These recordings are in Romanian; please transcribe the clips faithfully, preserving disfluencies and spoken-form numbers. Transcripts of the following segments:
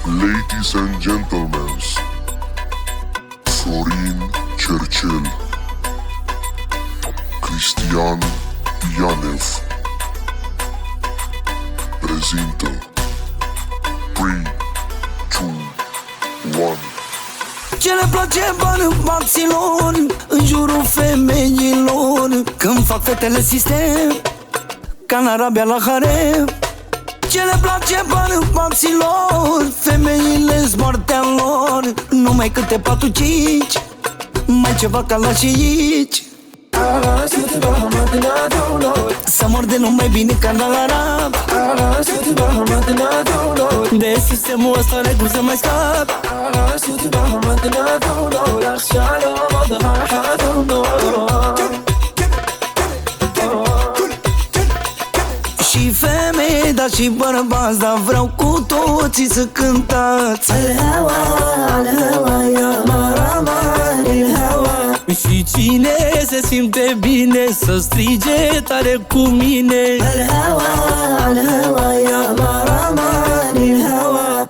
Ladies and gentlemen, Florin Cercel, Cristian Ianev prezintă trei, doi, unu. Ce le place bani maxilor în jurul femeilor, când fac fetele sistem ca în Arabia la harem. Ce le place bani maxilor, femeile-s moartea lor, numai câte patru cinci, mai ceva ca la și aici. Să mor de numai bine ca la arab, de sistemul ăsta ne cum să mai scap. Și femei, dar și bărbați, dar vreau cu toții să cântați Al-Hawa, Al-Hawa, ya marama, Al-Hawa. Și cine se simte bine să strige tare cu mine Al-Hawa, Al-Hawa, ya marama, Al-Hawa.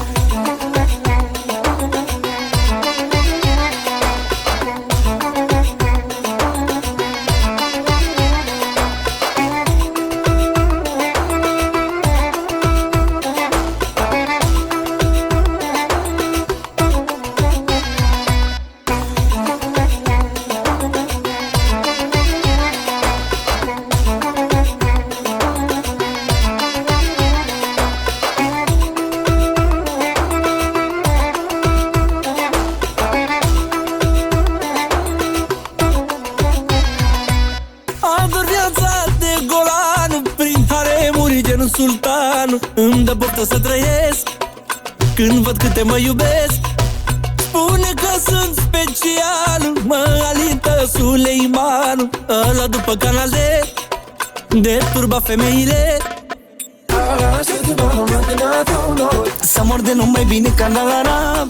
Ador viața de golan, prin haremuri gen sultan. Îmi dă poftă să trăiesc când văd câte mă iubesc. Spune că sunt special, mă alintă Suleiman, ăla după canal de de turba femeile. Să mor de numai bine ca la arab,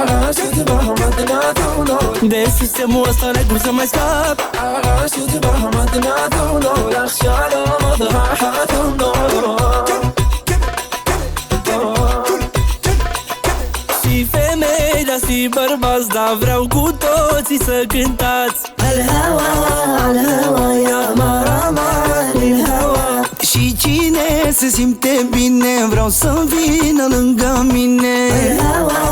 de sistemul ăsta ne cum să mai scap. Și femei, dar și bărbați, dar vreau cu toții să cântați Al-Hawa, Al-Hawa, ya marama, Al-Hawa. Și cine se simte bine, vreau să vină lângă mine Al-Hawa,